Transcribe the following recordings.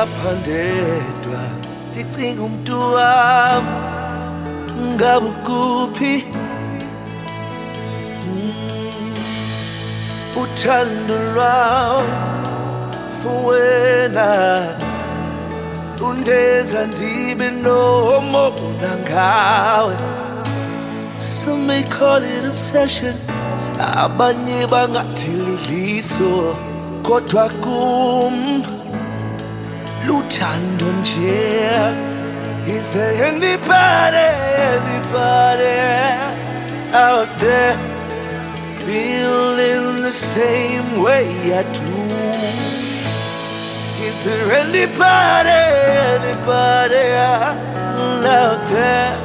ngilapha ndedwa ndicinga umntu wam ngabe ukuphi uthando lwam for wena undenza ndibe nomona ngawe. Some may call it obsession, abanye bangathi lidliso, kodwa kum luthando nje. Is there anybody out there feeling the same way I do? Is there anybody out there?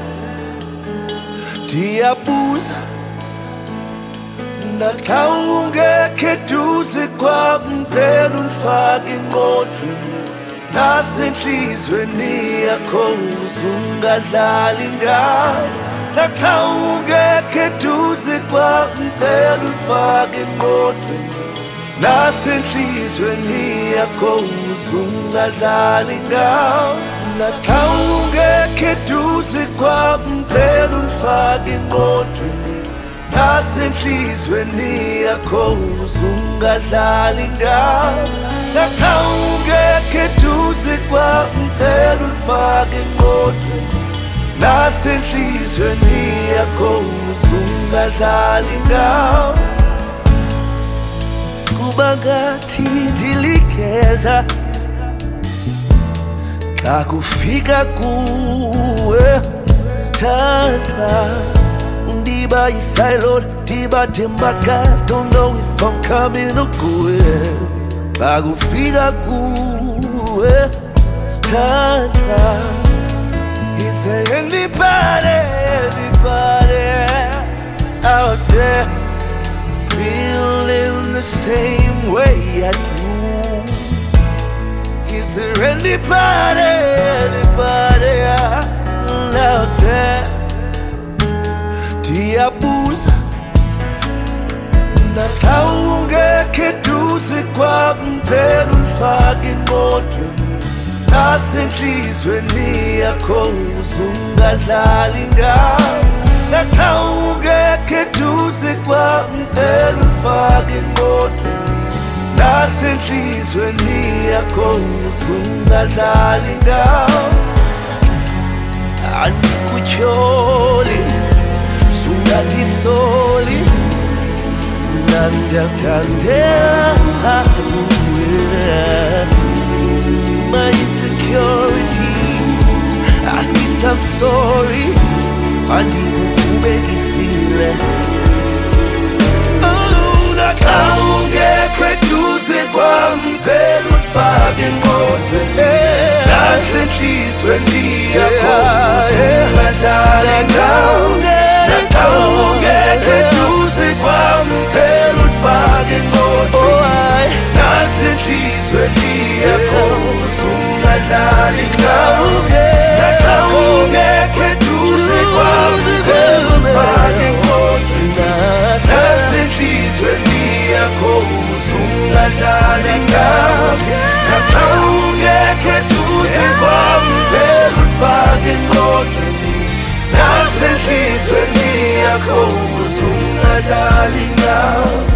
Ndiyabuza naxa ungekho eduze kwam vele undifake engqondweni nasentliziyweni yakho uzungadlali ngayo. Naxa ungekho eduze kwam vele undifake engqondweni nasentliziyweni yakho uzungadlali ngayo. Naxa ungekho eduze kwam vele undifake engqondweni nasentliziyweni yakho uzungadlali ngayo. Naxa ungekho eduze kwam vele undifake engqondweni nasentliziyweni yakho uzungadlali ngayo. Kuba ngathi ndiligeza xa kufika kuwe sithandwa, ndiba yi-silent, ndiba thembaka, don't know if I'm coming or going. Xa kufika kuwe sithandwa, is there anybody out there feeling the same way I do? Is there anybody out there? Ndiyabuza naxa ungekho eduze kwam vele undifake engqondweni nasentliziyweni yakho uzungadlali ngayo. Naxa ungekho eduze kwam vele undifake engqondweni nasentliziyweni yakho uzungadlali ngayo. Andikutyholi sunganisoli nandiyazithandela my insecurities, ask me some sorry andikukhubekisile. Naxa ungekho eduze kwam vele undifake engqondweni nasentliziyweni yakho uzungadlali ngayo. Naxa ungekho eduze kwam vele undifake engqondweni nasentliziyweni yakho uzungadlali ngayo. Naxa ungekho eduze kwam vele undifake engqondweni nasentliziyweni yakho uzungadlali ngayo. Naxa ungekho eduze kwam vele undifake engqondweni nasentliziyweni yakho uzungadlali ngayo.